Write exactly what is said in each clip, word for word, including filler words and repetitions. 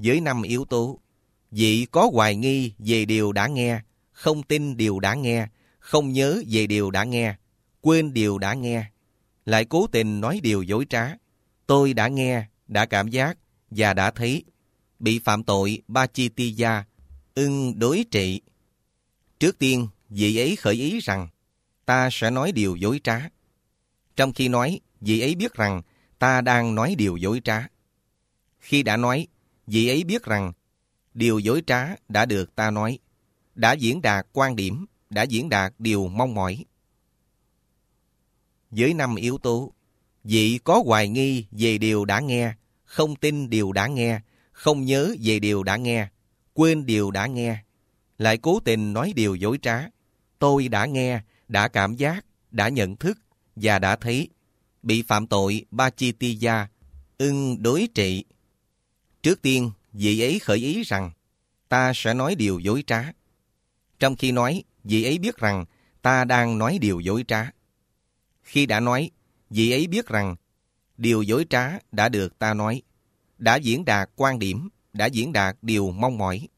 Với năm yếu tố, vị có hoài nghi về điều đã nghe, không tin điều đã nghe, không nhớ về điều đã nghe, quên điều đã nghe, lại cố tình nói điều dối trá. Tôi đã nghe, đã cảm giác và đã thấy. Bị phạm tội Pachittiya, ưng đối trị. Trước tiên, vị ấy khởi ý rằng ta sẽ nói điều dối trá. Trong khi nói, vị ấy biết rằng ta đang nói điều dối trá. Khi đã nói, vị ấy biết rằng điều dối trá đã được ta nói, đã diễn đạt quan điểm, đã diễn đạt điều mong mỏi. Với năm yếu tố, vị có hoài nghi về điều đã nghe, không tin điều đã nghe, không nhớ về điều đã nghe, quên điều đã nghe, lại cố tình nói điều dối trá. Tôi đã nghe, đã cảm giác, đã nhận thức và đã thấy. Bị phạm tội Pachittiya, ưng đối trị. Trước tiên, vị ấy khởi ý rằng ta sẽ nói điều dối trá. Trong khi nói, vị ấy biết rằng ta đang nói điều dối trá. Khi đã nói, vị ấy biết rằng điều dối trá đã được ta nói, đã diễn đạt quan điểm, đã diễn đạt điều mong mỏi.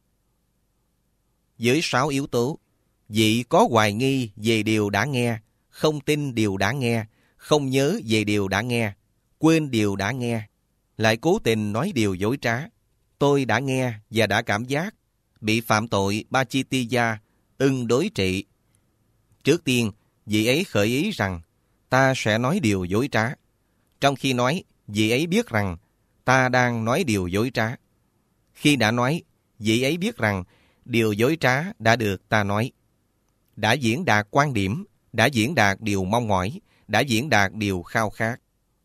Với sáu yếu tố, vị có hoài nghi về điều đã nghe, không tin điều đã nghe, không nhớ về điều đã nghe, quên điều đã nghe, lại cố tình nói điều dối trá. Tôi đã nghe và đã cảm giác. Bị phạm tội Pachittiya, ưng đối trị. Trước tiên, vị ấy khởi ý rằng ta sẽ nói điều dối trá. Trong khi nói, vị ấy biết rằng ta đang nói điều dối trá. Khi đã nói, vị ấy biết rằng điều dối trá đã được ta nói, đã diễn đạt quan điểm, đã diễn đạt điều mong mỏi, đã diễn đạt điều khao khát.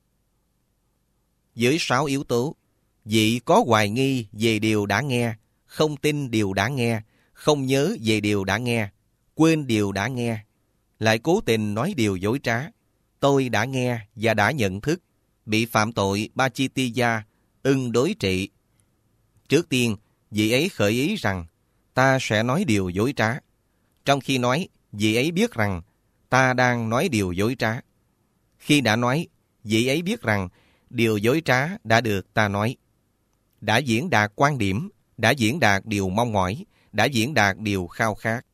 Với sáu yếu tố, vị có hoài nghi về điều đã nghe, không tin điều đã nghe, không nhớ về điều đã nghe, quên điều đã nghe, lại cố tình nói điều dối trá. Tôi đã nghe và đã nhận thức. Bị phạm tội Pachittiya, ưng đối trị. Trước tiên, vị ấy khởi ý rằng ta sẽ nói điều dối trá. Trong khi nói, vị ấy biết rằng ta đang nói điều dối trá. Khi đã nói, vị ấy biết rằng điều dối trá đã được ta nói, đã diễn đạt quan điểm, đã diễn đạt điều mong mỏi, đã diễn đạt điều khao khát.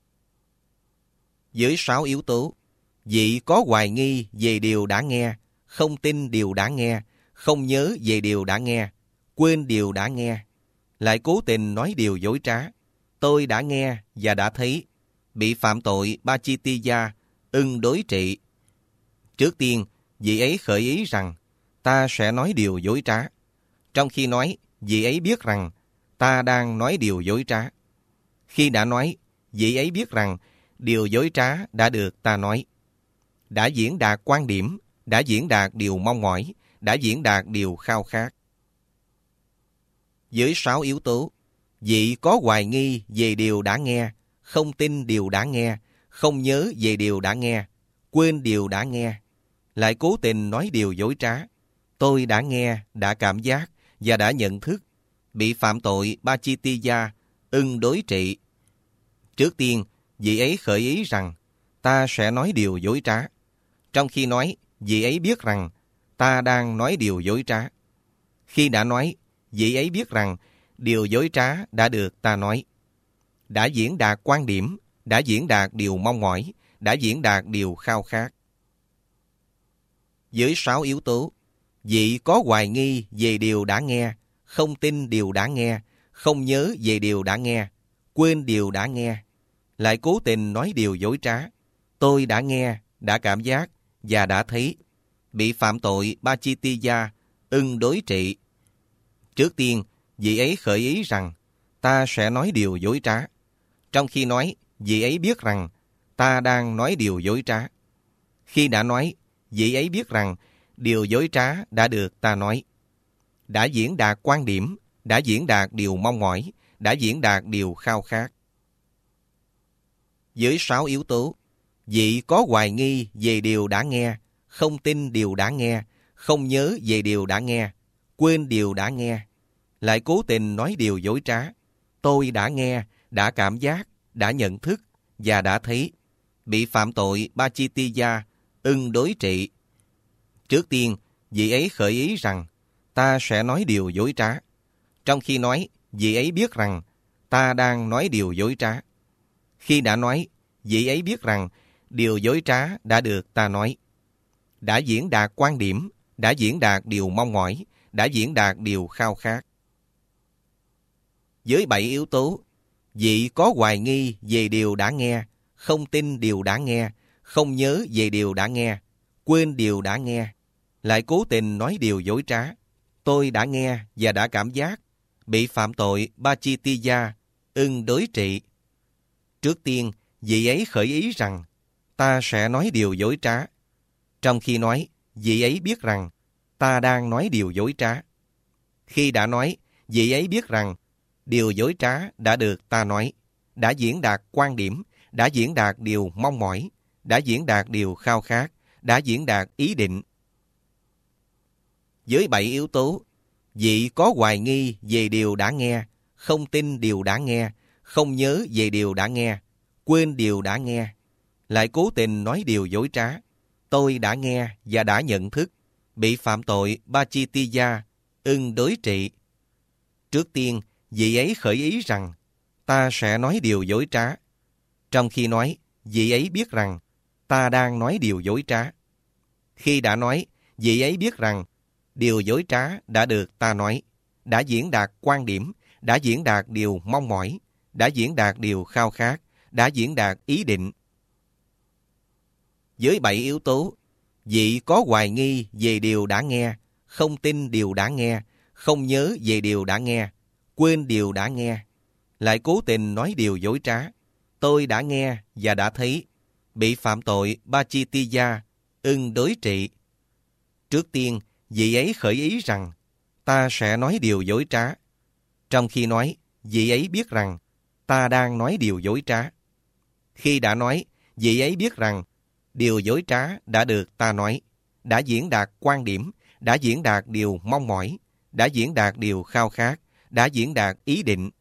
Với sáu yếu tố, vị có hoài nghi về điều đã nghe, không tin điều đã nghe, không nhớ về điều đã nghe, quên điều đã nghe, lại cố tình nói điều dối trá. Tôi đã nghe và đã thấy. Bị phạm tội Pachittiya, ưng đối trị. Trước tiên, vị ấy khởi ý rằng ta sẽ nói điều dối trá. Trong khi nói, vị ấy biết rằng ta đang nói điều dối trá. Khi đã nói, vị ấy biết rằng điều dối trá đã được ta nói, đã diễn đạt quan điểm, đã diễn đạt điều mong mỏi, đã diễn đạt điều khao khát. Với sáu yếu tố, vị có hoài nghi về điều đã nghe, không tin điều đã nghe, không nhớ về điều đã nghe, quên điều đã nghe, lại cố tình nói điều dối trá. Tôi đã nghe, đã cảm giác và đã nhận thức. Bị phạm tội Pachittiya, ưng đối trị. Trước tiên, vị ấy khởi ý rằng ta sẽ nói điều dối trá. Trong khi nói, vị ấy biết rằng ta đang nói điều dối trá. Khi đã nói, vị ấy biết rằng điều dối trá đã được ta nói, đã diễn đạt quan điểm, đã diễn đạt điều mong mỏi, đã diễn đạt điều khao khát. Với sáu yếu tố, vị có hoài nghi về điều đã nghe, không tin điều đã nghe, không nhớ về điều đã nghe, quên điều đã nghe, lại cố tình nói điều dối trá. Tôi đã nghe, đã cảm giác và đã thấy. Bị phạm tội Pachittiya, ưng đối trị. Trước tiên, vị ấy khởi ý rằng ta sẽ nói điều dối trá. Trong khi nói, vị ấy biết rằng ta đang nói điều dối trá. Khi đã nói, vị ấy biết rằng điều dối trá đã được ta nói, đã diễn đạt quan điểm, đã diễn đạt điều mong mỏi, đã diễn đạt điều khao khát. Với sáu yếu tố, vị có hoài nghi về điều đã nghe, không tin điều đã nghe, không nhớ về điều đã nghe, quên điều đã nghe, lại cố tình nói điều dối trá. Tôi đã nghe, đã cảm giác, đã nhận thức và đã thấy. Bị phạm tội Pachittiya, ưng đối trị. Trước tiên, vị ấy khởi ý rằng ta sẽ nói điều dối trá. Trong khi nói, vị ấy biết rằng ta đang nói điều dối trá. Khi đã nói, vị ấy biết rằng điều dối trá đã được ta nói. Đã diễn đạt quan điểm, đã diễn đạt điều mong mỏi, đã diễn đạt điều khao khát. Với bảy yếu tố, vị có hoài nghi về điều đã nghe, không tin điều đã nghe, không nhớ về điều đã nghe, quên điều đã nghe, lại cố tình nói điều dối trá. Tôi đã nghe và đã cảm giác, bị phạm tội Pachittiya, ưng đối trị. Trước tiên, vị ấy khởi ý rằng, ta sẽ nói điều dối trá. Trong khi nói, vị ấy biết rằng, ta đang nói điều dối trá. Khi đã nói, vị ấy biết rằng, điều dối trá đã được ta nói, đã diễn đạt quan điểm, đã diễn đạt điều mong mỏi, đã diễn đạt điều khao khát, đã diễn đạt ý định. Với bảy yếu tố, vị có hoài nghi về điều đã nghe, không tin điều đã nghe, không nhớ về điều đã nghe, quên điều đã nghe, lại cố tình nói điều dối trá. Tôi đã nghe và đã nhận thức, bị phạm tội Pachittiya, ưng đối trị. Trước tiên, vị ấy khởi ý rằng, ta sẽ nói điều dối trá. Trong khi nói, vị ấy biết rằng, ta đang nói điều dối trá. Khi đã nói, vị ấy biết rằng, điều dối trá đã được ta nói, đã diễn đạt quan điểm, đã diễn đạt điều mong mỏi, đã diễn đạt điều khao khát, đã diễn đạt ý định. Với bảy yếu tố, vị có hoài nghi về điều đã nghe, không tin điều đã nghe, không nhớ về điều đã nghe, quên điều đã nghe, lại cố tình nói điều dối trá. Tôi đã nghe và đã thấy, bị phạm tội Pachittiya, ưng đối trị. Trước tiên, vị ấy khởi ý rằng, ta sẽ nói điều dối trá. Trong khi nói, vị ấy biết rằng, ta đang nói điều dối trá. Khi đã nói, vị ấy biết rằng, điều dối trá đã được ta nói, đã diễn đạt quan điểm, đã diễn đạt điều mong mỏi, đã diễn đạt điều khao khát, đã diễn đạt ý định.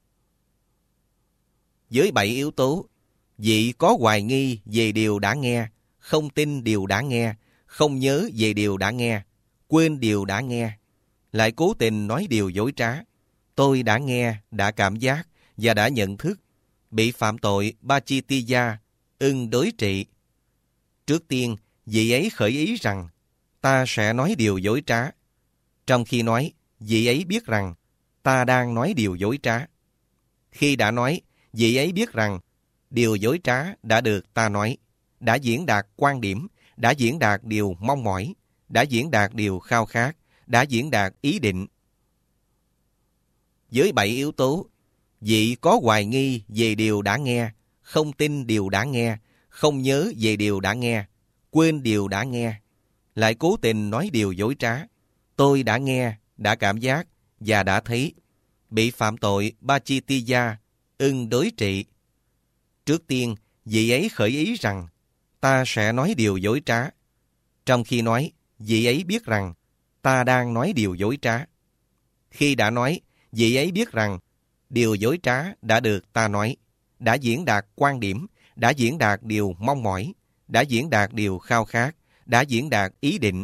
Với bảy yếu tố, vị có hoài nghi về điều đã nghe, không tin điều đã nghe, không nhớ về điều đã nghe, quên điều đã nghe, lại cố tình nói điều dối trá. Tôi đã nghe, đã cảm giác và đã nhận thức, bị phạm tội Pachittiya, ưng đối trị. Trước tiên, vị ấy khởi ý rằng, ta sẽ nói điều dối trá. Trong khi nói, vị ấy biết rằng, ta đang nói điều dối trá. Khi đã nói, vị ấy biết rằng, điều dối trá đã được ta nói, đã diễn đạt quan điểm, đã diễn đạt điều mong mỏi, đã diễn đạt điều khao khát, đã diễn đạt ý định. Với bảy yếu tố, vị có hoài nghi về điều đã nghe, không tin điều đã nghe, không nhớ về điều đã nghe, quên điều đã nghe, lại cố tình nói điều dối trá. Tôi đã nghe, đã cảm giác và đã thấy, bị phạm tội Pachittiya, ưng đối trị. Trước tiên, vị ấy khởi ý rằng, ta sẽ nói điều dối trá. Trong khi nói, vị ấy biết rằng, ta đang nói điều dối trá. Khi đã nói, vị ấy biết rằng, điều dối trá đã được ta nói, đã diễn đạt quan điểm, đã diễn đạt điều mong mỏi, đã diễn đạt điều khao khát, đã diễn đạt ý định.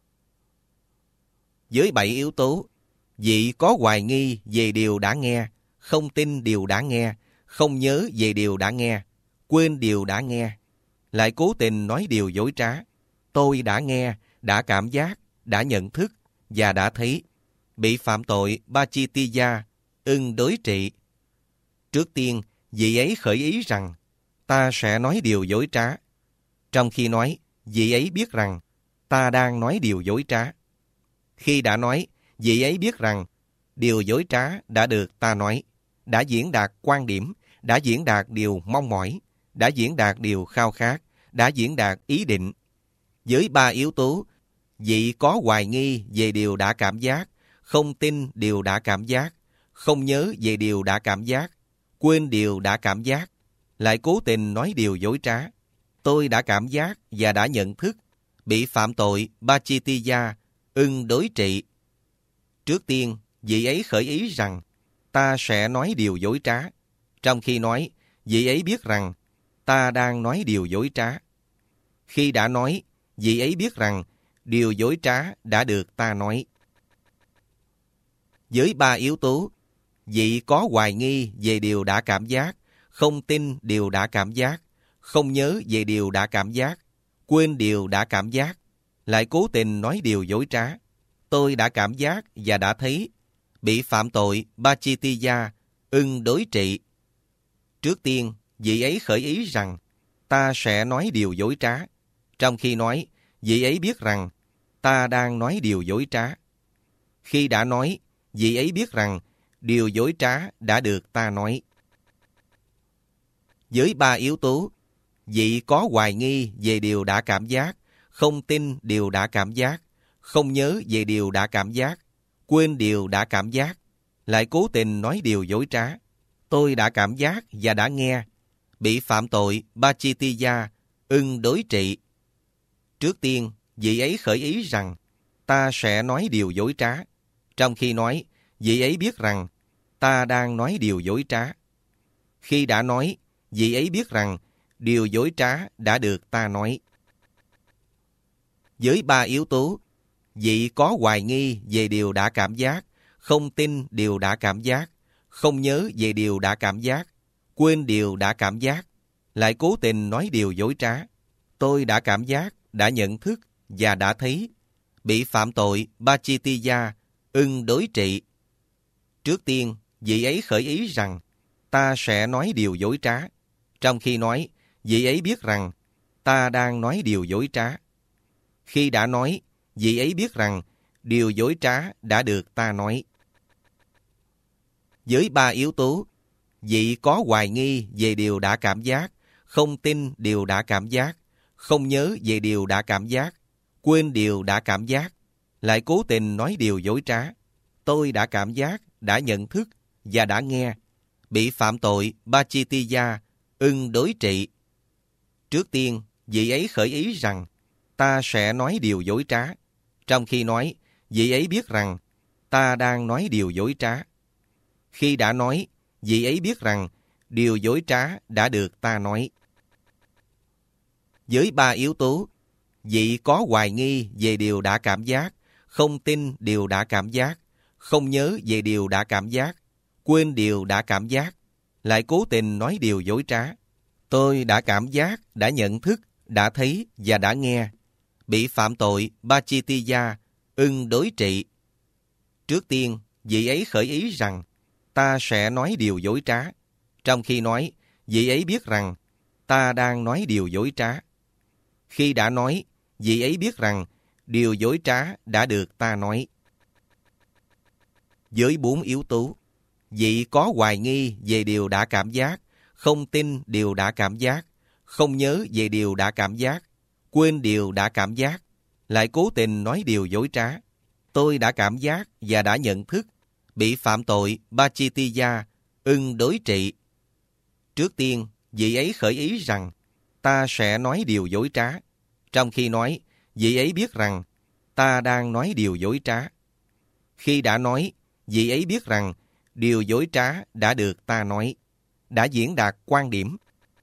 Với bảy yếu tố, vị có hoài nghi về điều đã nghe, không tin điều đã nghe, không nhớ về điều đã nghe, quên điều đã nghe, lại cố tình nói điều dối trá. Tôi đã nghe, đã cảm giác, đã nhận thức và đã thấy, bị phạm tội Pachittiya, ưng đối trị. Trước tiên, vị ấy khởi ý rằng, ta sẽ nói điều dối trá. Trong khi nói, vị ấy biết rằng, ta đang nói điều dối trá. Khi đã nói, vị ấy biết rằng, điều dối trá đã được ta nói, đã diễn đạt quan điểm, đã diễn đạt điều mong mỏi, đã diễn đạt điều khao khát, đã diễn đạt ý định. Với ba yếu tố, vị có hoài nghi về điều đã cảm giác, không tin điều đã cảm giác, không nhớ về điều đã cảm giác, quên điều đã cảm giác, lại cố tình nói điều dối trá. Tôi đã cảm giác và đã nhận thức, bị phạm tội Pachittiya, ưng đối trị. Trước tiên, vị ấy khởi ý rằng, ta sẽ nói điều dối trá. Trong khi nói, vị ấy biết rằng, ta đang nói điều dối trá. Khi đã nói, vị ấy biết rằng, điều dối trá đã được ta nói. Với ba yếu tố, Vị có hoài nghi về điều đã cảm giác, không tin điều đã cảm giác, không nhớ về điều đã cảm giác, quên điều đã cảm giác, lại cố tình nói điều dối trá. Tôi đã cảm giác và đã thấy, bị phạm tội Pachittiya, ưng đối trị. Trước tiên, vị ấy khởi ý rằng, ta sẽ nói điều dối trá. Trong khi nói, vị ấy biết rằng, ta đang nói điều dối trá. Khi đã nói, vị ấy biết rằng, điều dối trá đã được ta nói. Với ba yếu tố, vị có hoài nghi về điều đã cảm giác, không tin điều đã cảm giác, không nhớ về điều đã cảm giác, quên điều đã cảm giác, lại cố tình nói điều dối trá. Tôi đã cảm giác và đã nghe, bị phạm tội Pachittiya, ưng đối trị. Trước tiên, vị ấy khởi ý rằng, ta sẽ nói điều dối trá. Trong khi nói, vị ấy biết rằng, ta đang nói điều dối trá. Khi đã nói, vị ấy biết rằng, điều dối trá đã được ta nói. Với ba yếu tố, vị có hoài nghi về điều đã cảm giác, không tin điều đã cảm giác, không nhớ về điều đã cảm giác, quên điều đã cảm giác, lại cố tình nói điều dối trá. Tôi đã cảm giác, đã nhận thức và đã thấy, bị phạm tội Pachittiya, ưng đối trị. Trước tiên, vị ấy khởi ý rằng, ta sẽ nói điều dối trá. Trong khi nói, vị ấy biết rằng, ta đang nói điều dối trá. Khi đã nói, vị ấy biết rằng, điều dối trá đã được ta nói. Với ba yếu tố, vị có hoài nghi về điều đã cảm giác, không tin điều đã cảm giác, không nhớ về điều đã cảm giác, quên điều đã cảm giác, lại cố tình nói điều dối trá. Tôi đã cảm giác, đã nhận thức và đã nghe, bị phạm tội Pachittiya, ưng đối trị. Trước tiên, vị ấy khởi ý rằng, ta sẽ nói điều dối trá. Trong khi nói, vị ấy biết rằng, ta đang nói điều dối trá. Khi đã nói, vị ấy biết rằng, điều dối trá đã được ta nói. Với ba yếu tố, vị có hoài nghi về điều đã cảm giác, không tin điều đã cảm giác, không nhớ về điều đã cảm giác, quên điều đã cảm giác, lại cố tình nói điều dối trá. Tôi đã cảm giác, đã nhận thức, đã thấy và đã nghe, bị phạm tội Pachittiya, ưng đối trị. Trước tiên, vị ấy khởi ý rằng, ta sẽ nói điều dối trá. Trong khi nói, vị ấy biết rằng, ta đang nói điều dối trá. Khi đã nói, vị ấy biết rằng, điều dối trá đã được ta nói. Với bốn yếu tố, vị có hoài nghi về điều đã cảm giác, không tin điều đã cảm giác, không nhớ về điều đã cảm giác, quên điều đã cảm giác, lại cố tình nói điều dối trá. Tôi đã cảm giác và đã nhận thức, bị phạm tội Pachittiya, ưng đối trị. Trước tiên, vị ấy khởi ý rằng, ta sẽ nói điều dối trá. Trong khi nói, vị ấy biết rằng, ta đang nói điều dối trá. Khi đã nói, vị ấy biết rằng, điều dối trá đã được ta nói, đã diễn đạt quan điểm.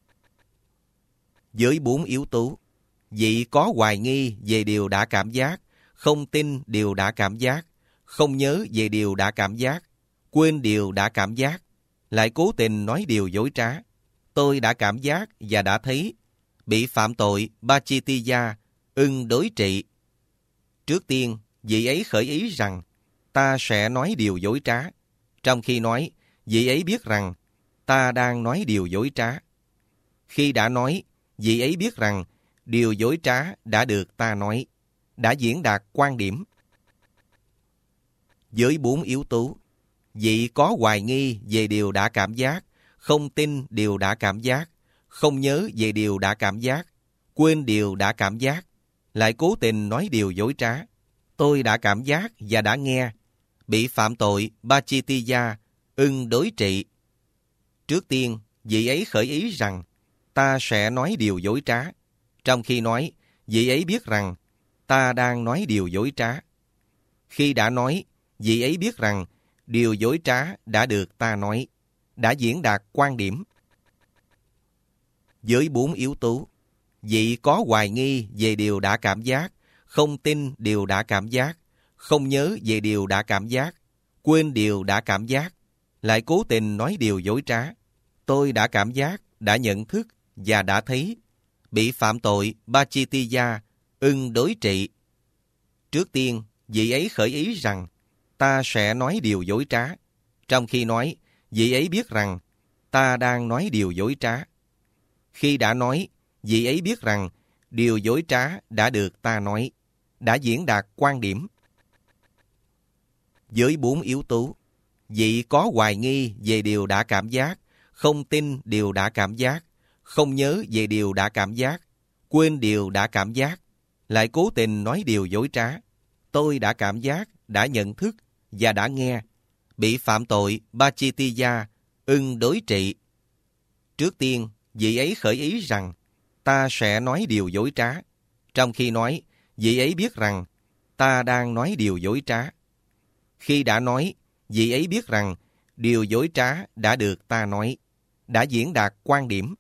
Với bốn yếu tố, vị có hoài nghi về điều đã cảm giác, không tin điều đã cảm giác, không nhớ về điều đã cảm giác, quên điều đã cảm giác, lại cố tình nói điều dối trá. Tôi đã cảm giác và đã thấy, bị phạm tội Pachittiya, ưng đối trị. Trước tiên, vị ấy khởi ý rằng, ta sẽ nói điều dối trá. Trong khi nói, vị ấy biết rằng, ta đang nói điều dối trá. Khi đã nói, vị ấy biết rằng, điều dối trá đã được ta nói, đã diễn đạt quan điểm. Với bốn yếu tố, vị có hoài nghi về điều đã cảm giác, không tin điều đã cảm giác, không nhớ về điều đã cảm giác, quên điều đã cảm giác, lại cố tình nói điều dối trá. Tôi đã cảm giác và đã nghe, bị phạm tội Pachittiya, ưng đối trị. Trước tiên, vị ấy khởi ý rằng, ta sẽ nói điều dối trá. Trong khi nói, vị ấy biết rằng, ta đang nói điều dối trá. Khi đã nói, vị ấy biết rằng, điều dối trá đã được ta nói, đã diễn đạt quan điểm. Với bốn yếu tố, vị có hoài nghi về điều đã cảm giác, không tin điều đã cảm giác, không nhớ về điều đã cảm giác, quên điều đã cảm giác, lại cố tình nói điều dối trá. Tôi đã cảm giác, đã nhận thức và đã thấy bị phạm tội Pachittiya ưng đối trị. Trước tiên, vị ấy khởi ý rằng ta sẽ nói điều dối trá, trong khi nói, vị ấy biết rằng ta đang nói điều dối trá. Khi đã nói, vị ấy biết rằng điều dối trá đã được ta nói, đã diễn đạt quan điểm. Với bốn yếu tố, vị có hoài nghi về điều đã cảm giác, không tin điều đã cảm giác, không nhớ về điều đã cảm giác, quên điều đã cảm giác, lại cố tình nói điều dối trá. Tôi đã cảm giác, đã nhận thức và đã nghe bị phạm tội Pachittiya ưng đối trị. Trước tiên, vị ấy khởi ý rằng ta sẽ nói điều dối trá, trong khi nói, vị ấy biết rằng ta đang nói điều dối trá. Khi đã nói, vị ấy biết rằng điều dối trá đã được ta nói, đã diễn đạt quan điểm.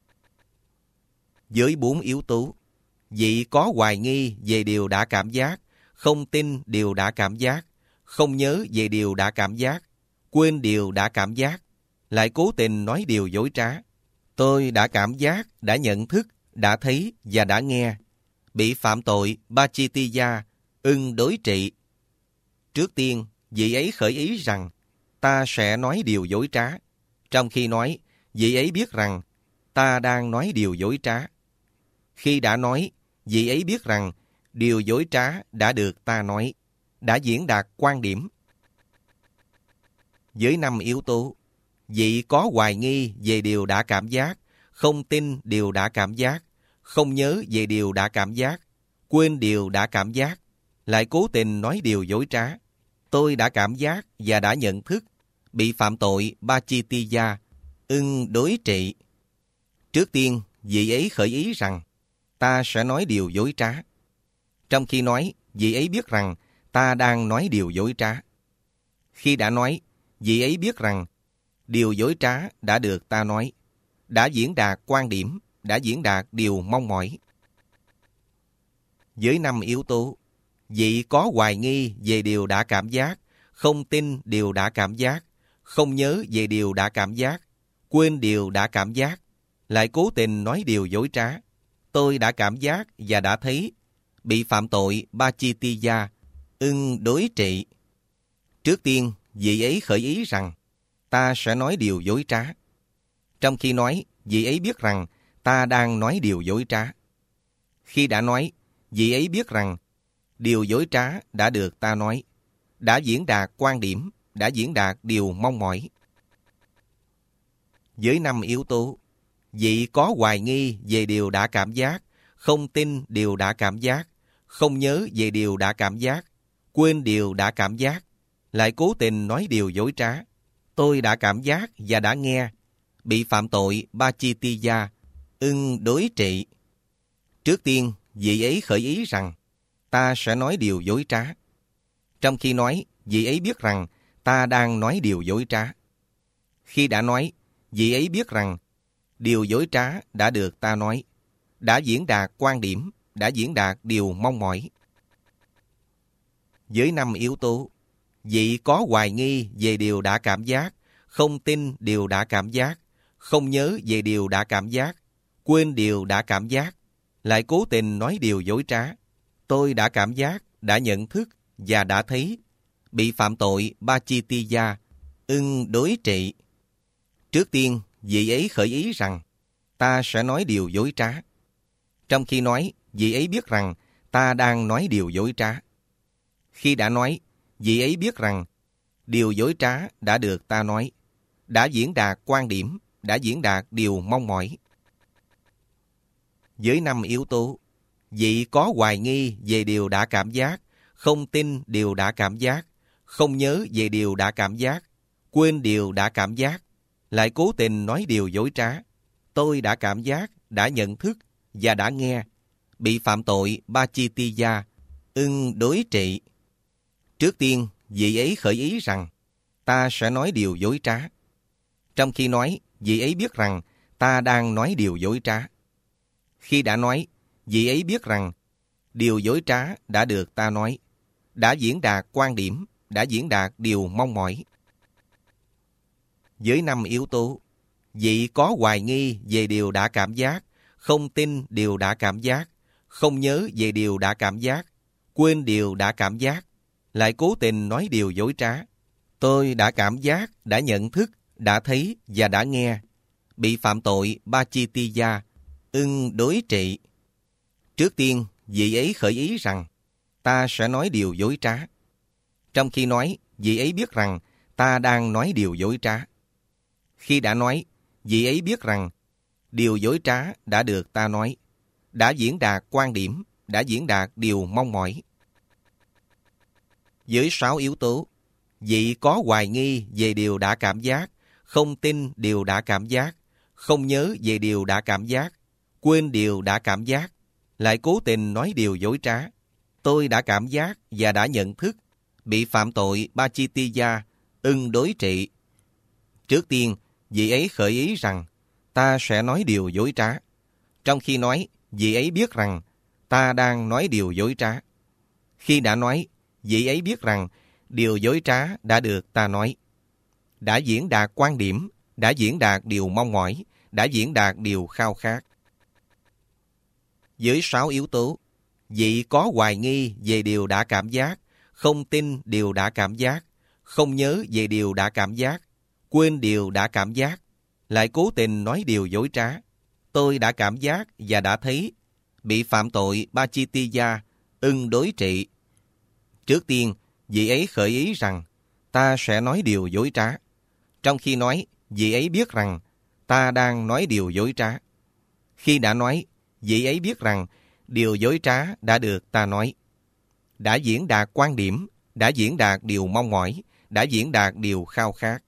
Với bốn yếu tố, vị có hoài nghi về điều đã cảm giác, không tin điều đã cảm giác, không nhớ về điều đã cảm giác, quên điều đã cảm giác, lại cố tình nói điều dối trá. Tôi đã cảm giác, đã nhận thức, đã thấy và đã nghe bị phạm tội Pachittiya ưng đối trị. Trước tiên, vị ấy khởi ý rằng ta sẽ nói điều dối trá, trong khi nói, vị ấy biết rằng ta đang nói điều dối trá. Khi đã nói, vị ấy biết rằng điều dối trá đã được ta nói, đã diễn đạt quan điểm. Với năm yếu tố, vị có hoài nghi về điều đã cảm giác, không tin điều đã cảm giác, không nhớ về điều đã cảm giác, quên điều đã cảm giác, lại cố tình nói điều dối trá. Tôi đã cảm giác và đã nhận thức bị phạm tội Pachittiya ưng đối trị. Trước tiên, vị ấy khởi ý rằng ta sẽ nói điều dối trá, trong khi nói, vị ấy biết rằng ta đang nói điều dối trá. Khi đã nói, vị ấy biết rằng điều dối trá đã được ta nói, đã diễn đạt quan điểm, đã diễn đạt điều mong mỏi. Với năm yếu tố, vị có hoài nghi về điều đã cảm giác, không tin điều đã cảm giác, không nhớ về điều đã cảm giác, quên điều đã cảm giác, lại cố tình nói điều dối trá. Tôi đã cảm giác và đã thấy bị phạm tội Pachittiya ưng đối trị. Trước tiên, vị ấy khởi ý rằng ta sẽ nói điều dối trá, trong khi nói, vị ấy biết rằng ta đang nói điều dối trá. Khi đã nói, vị ấy biết rằng điều dối trá đã được ta nói, đã diễn đạt quan điểm, đã diễn đạt điều mong mỏi. Với năm yếu tố, vị có hoài nghi về điều đã cảm giác, không tin điều đã cảm giác, không nhớ về điều đã cảm giác, quên điều đã cảm giác, lại cố tình nói điều dối trá. Tôi đã cảm giác và đã nghe bị phạm tội Pachittiya ưng đối trị. Trước tiên, vị ấy khởi ý rằng ta sẽ nói điều dối trá, trong khi nói, vị ấy biết rằng ta đang nói điều dối trá. Khi đã nói, vị ấy biết rằng điều dối trá đã được ta nói, đã diễn đạt quan điểm, đã diễn đạt điều mong mỏi. Với năm yếu tố, vị có hoài nghi về điều đã cảm giác, không tin điều đã cảm giác, không nhớ về điều đã cảm giác, quên điều đã cảm giác, lại cố tình nói điều dối trá. Tôi đã cảm giác, đã nhận thức và đã thấy bị phạm tội Pachittiya ưng đối trị. Trước tiên, vị ấy khởi ý rằng ta sẽ nói điều dối trá, trong khi nói, vị ấy biết rằng ta đang nói điều dối trá. Khi đã nói, vị ấy biết rằng điều dối trá đã được ta nói, đã diễn đạt quan điểm, đã diễn đạt điều mong mỏi. Với năm yếu tố, vị có hoài nghi về điều đã cảm giác, không tin điều đã cảm giác, không nhớ về điều đã cảm giác, quên điều đã cảm giác, lại cố tình nói điều dối trá. Tôi đã cảm giác, đã nhận thức và đã nghe bị phạm tội Pachittiya ưng đối trị. Trước tiên, vị ấy khởi ý rằng ta sẽ nói điều dối trá, trong khi nói, vị ấy biết rằng ta đang nói điều dối trá. Khi đã nói, vị ấy biết rằng điều dối trá đã được ta nói, đã diễn đạt quan điểm, đã diễn đạt điều mong mỏi. Với năm yếu tố, vị có hoài nghi về điều đã cảm giác, không tin điều đã cảm giác, không nhớ về điều đã cảm giác, quên điều đã cảm giác, lại cố tình nói điều dối trá. Tôi đã cảm giác, đã nhận thức, đã thấy và đã nghe. Bị phạm tội Pachittiya, ưng đối trị. Trước tiên, vị ấy khởi ý rằng ta sẽ nói điều dối trá. Trong khi nói, vị ấy biết rằng ta đang nói điều dối trá. Khi đã nói, vị ấy biết rằng điều dối trá đã được ta nói, đã diễn đạt quan điểm, đã diễn đạt điều mong mỏi. Với sáu yếu tố, vị có hoài nghi về điều đã cảm giác, không tin điều đã cảm giác, không nhớ về điều đã cảm giác, quên điều đã cảm giác, lại cố tình nói điều dối trá. Tôi đã cảm giác và đã nhận thức, bị phạm tội Pachittiya, ưng đối trị. Trước tiên, vị ấy khởi ý rằng ta sẽ nói điều dối trá. Trong khi nói, vị ấy biết rằng ta đang nói điều dối trá. Khi đã nói, vị ấy biết rằng điều dối trá đã được ta nói, đã diễn đạt quan điểm, đã diễn đạt điều mong mỏi, đã diễn đạt điều khao khát. Với sáu yếu tố, vị có hoài nghi về điều đã cảm giác, không tin điều đã cảm giác, không nhớ về điều đã cảm giác, quên điều đã cảm giác, lại cố tình nói điều dối trá. Tôi đã cảm giác và đã thấy, bị phạm tội Pachittiya, ưng đối trị. Trước tiên, vị ấy khởi ý rằng ta sẽ nói điều dối trá. Trong khi nói, vị ấy biết rằng ta đang nói điều dối trá. Khi đã nói, vị ấy biết rằng điều dối trá đã được ta nói, đã diễn đạt quan điểm, đã diễn đạt điều mong mỏi, đã diễn đạt điều khao khát.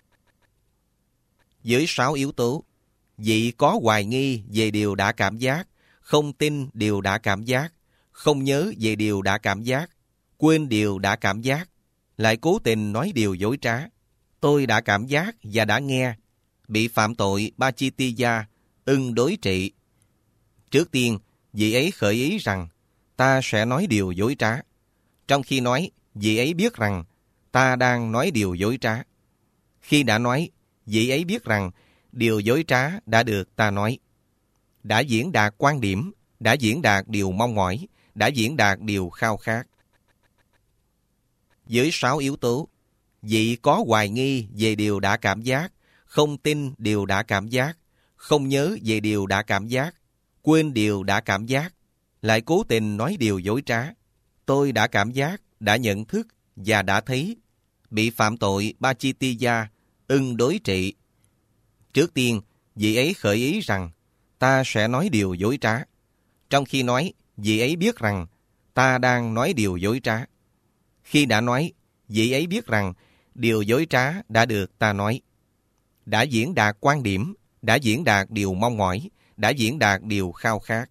Với sáu yếu tố, vị có hoài nghi về điều đã cảm giác, không tin điều đã cảm giác, không nhớ về điều đã cảm giác, quên điều đã cảm giác, lại cố tình nói điều dối trá. Tôi đã cảm giác và đã nghe, bị phạm tội Pachittiya, ưng đối trị. Trước tiên, vị ấy khởi ý rằng ta sẽ nói điều dối trá. Trong khi nói, vị ấy biết rằng ta đang nói điều dối trá. Khi đã nói, vị ấy biết rằng điều dối trá đã được ta nói, đã diễn đạt quan điểm, đã diễn đạt điều mong mỏi, đã diễn đạt điều khao khát. Với sáu yếu tố, vị có hoài nghi về điều đã cảm giác, không tin điều đã cảm giác, không nhớ về điều đã cảm giác, quên điều đã cảm giác, lại cố tình nói điều dối trá. Tôi đã cảm giác, đã nhận thức và đã thấy, bị phạm tội Pachittiya, ưng đối trị. Trước tiên, vị ấy khởi ý rằng ta sẽ nói điều dối trá. Trong khi nói, vị ấy biết rằng ta đang nói điều dối trá. Khi đã nói, vị ấy biết rằng điều dối trá đã được ta nói, đã diễn đạt quan điểm, đã diễn đạt điều mong mỏi, đã diễn đạt điều khao khát.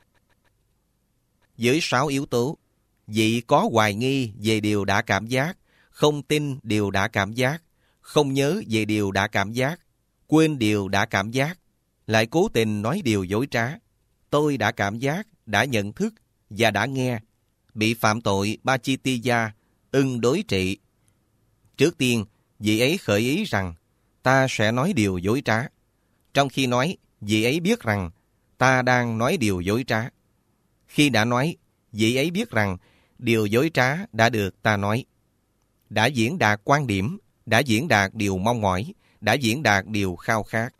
Với sáu yếu tố, vị có hoài nghi về điều đã cảm giác, không tin điều đã cảm giác, không nhớ về điều đã cảm giác, quên điều đã cảm giác, lại cố tình nói điều dối trá. Tôi đã cảm giác, đã nhận thức và đã nghe, bị phạm tội Pachittiya, ưng đối trị. Trước tiên, vị ấy khởi ý rằng ta sẽ nói điều dối trá. Trong khi nói, vị ấy biết rằng ta đang nói điều dối trá. Khi đã nói, vị ấy biết rằng điều dối trá đã được ta nói, đã diễn đạt quan điểm, đã diễn đạt điều mong mỏi, đã diễn đạt điều khao khát.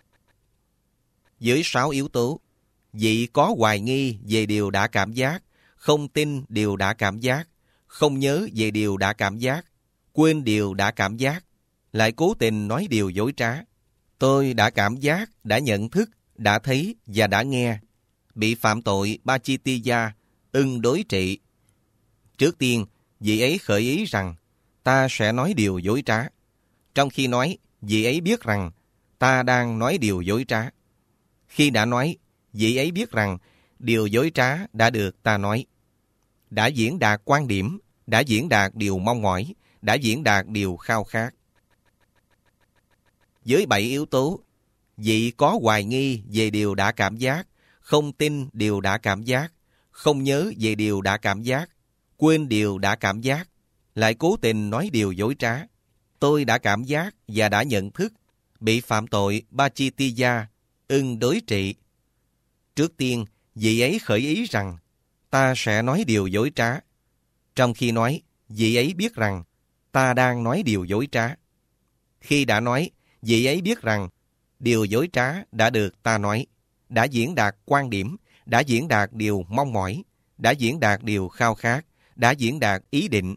Với sáu yếu tố, vị có hoài nghi về điều đã cảm giác, không tin điều đã cảm giác, không nhớ về điều đã cảm giác, quên điều đã cảm giác, lại cố tình nói điều dối trá. Tôi đã cảm giác, đã nhận thức, đã thấy và đã nghe, bị phạm tội Pachittiya, ưng đối trị. Trước tiên, vị ấy khởi ý rằng ta sẽ nói điều dối trá. Trong khi nói, vị ấy biết rằng ta đang nói điều dối trá. Khi đã nói, vị ấy biết rằng điều dối trá đã được ta nói, đã diễn đạt quan điểm, đã diễn đạt điều mong mỏi, đã diễn đạt điều khao khát. Với bảy yếu tố, vị có hoài nghi về điều đã cảm giác, không tin điều đã cảm giác, không nhớ về điều đã cảm giác, quên điều đã cảm giác, lại cố tình nói điều dối trá. Tôi đã cảm giác và đã nhận thức bị phạm tội Pachittiya, ưng đối trị. Trước tiên, vị ấy khởi ý rằng ta sẽ nói điều dối trá. Trong khi nói, vị ấy biết rằng ta đang nói điều dối trá. Khi đã nói, vị ấy biết rằng điều dối trá đã được ta nói, đã diễn đạt quan điểm, đã diễn đạt điều mong mỏi, đã diễn đạt điều khao khát, đã diễn đạt ý định.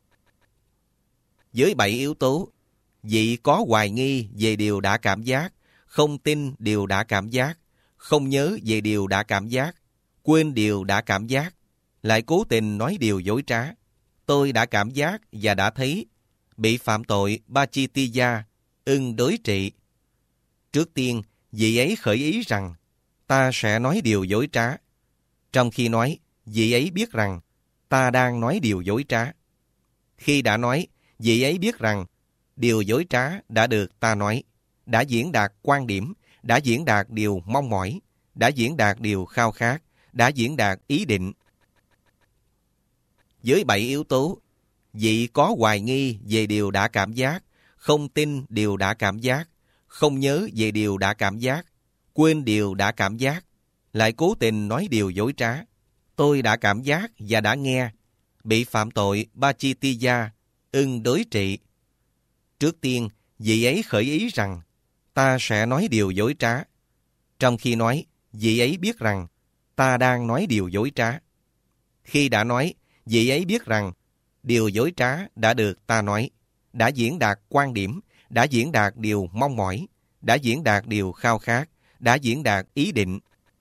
Với bảy yếu tố, vị có hoài nghi về điều đã cảm giác, không tin điều đã cảm giác, không nhớ về điều đã cảm giác, quên điều đã cảm giác, lại cố tình nói điều dối trá. Tôi đã cảm giác và đã thấy bị phạm tội Pachittiya, ưng đối trị. Trước tiên, vị ấy khởi ý rằng ta sẽ nói điều dối trá. Trong khi nói, vị ấy biết rằng ta đang nói điều dối trá. Khi đã nói, vị ấy biết rằng điều dối trá đã được ta nói, đã diễn đạt quan điểm, đã diễn đạt điều mong mỏi, đã diễn đạt điều khao khát, đã diễn đạt ý định. Với bảy yếu tố, vị có hoài nghi về điều đã cảm giác, không tin điều đã cảm giác, không nhớ về điều đã cảm giác, quên điều đã cảm giác, lại cố tình nói điều dối trá. Tôi đã cảm giác và đã nghe bị phạm tội Pachittiya, ưng đối trị. Trước tiên, vị ấy khởi ý rằng ta sẽ nói điều dối trá. Trong khi nói, vị ấy biết rằng ta đang nói điều dối trá. Khi đã nói, vị ấy biết rằng điều dối trá đã được ta nói, đã diễn đạt quan điểm, đã diễn đạt điều mong mỏi, đã diễn đạt điều khao khát, đã diễn đạt ý định.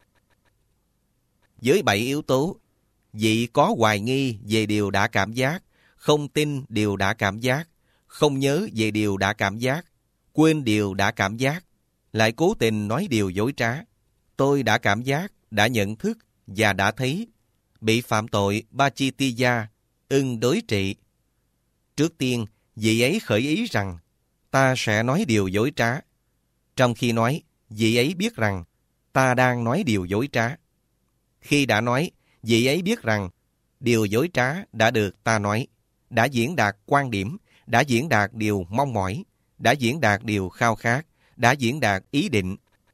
Với bảy yếu tố, vị có hoài nghi về điều đã cảm giác, không tin điều đã cảm giác, không nhớ về điều đã cảm giác, quên điều đã cảm giác, lại cố tình nói điều dối trá. Tôi đã cảm giác, đã nhận thức và đã thấy bị phạm tội Pachittiya, ưng đối trị. Trước tiên, vị ấy khởi ý rằng ta sẽ nói điều dối trá. Trong khi nói, vị ấy biết rằng ta đang nói điều dối trá. Khi đã nói, vị ấy biết rằng điều dối trá đã được ta nói, đã diễn đạt quan điểm, đã diễn đạt điều mong mỏi, đã diễn đạt điều khao khát, đã diễn đạt ý định.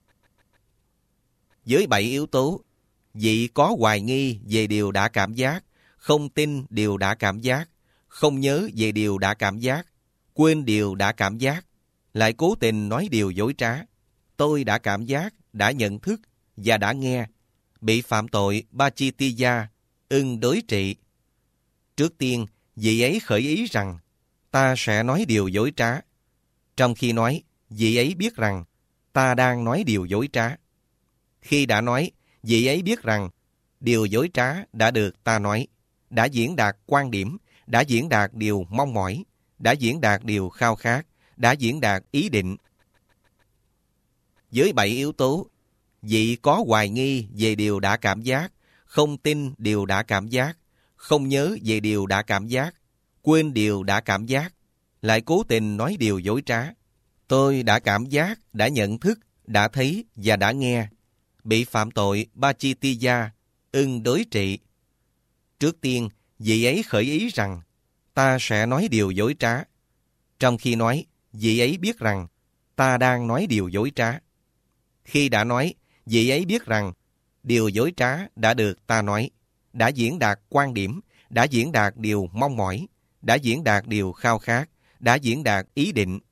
Với bảy yếu tố, vị có hoài nghi về điều đã cảm giác, không tin điều đã cảm giác, không nhớ về điều đã cảm giác, quên điều đã cảm giác, lại cố tình nói điều dối trá. Tôi đã cảm giác, đã nhận thức và đã nghe bị phạm tội Pachittiya, ưng đối trị. Trước tiên, vị ấy khởi ý rằng ta sẽ nói điều dối trá. Trong khi nói, vị ấy biết rằng ta đang nói điều dối trá. Khi đã nói, vị ấy biết rằng điều dối trá đã được ta nói, đã diễn đạt quan điểm, đã diễn đạt điều mong mỏi, đã diễn đạt điều khao khát, đã diễn đạt ý định. Với bảy yếu tố, vị có hoài nghi về điều đã cảm giác, không tin điều đã cảm giác, không nhớ về điều đã cảm giác, quên điều đã cảm giác, lại cố tình nói điều dối trá. Tôi đã cảm giác, đã nhận thức, đã thấy và đã nghe bị phạm tội Pachittiya, ưng đối trị. Trước tiên, vị ấy khởi ý rằng ta sẽ nói điều dối trá. Trong khi nói, vị ấy biết rằng ta đang nói điều dối trá. Khi đã nói, vị ấy biết rằng điều dối trá đã được ta nói, đã diễn đạt quan điểm, đã diễn đạt điều mong mỏi, đã diễn đạt điều khao khát, đã diễn đạt ý định.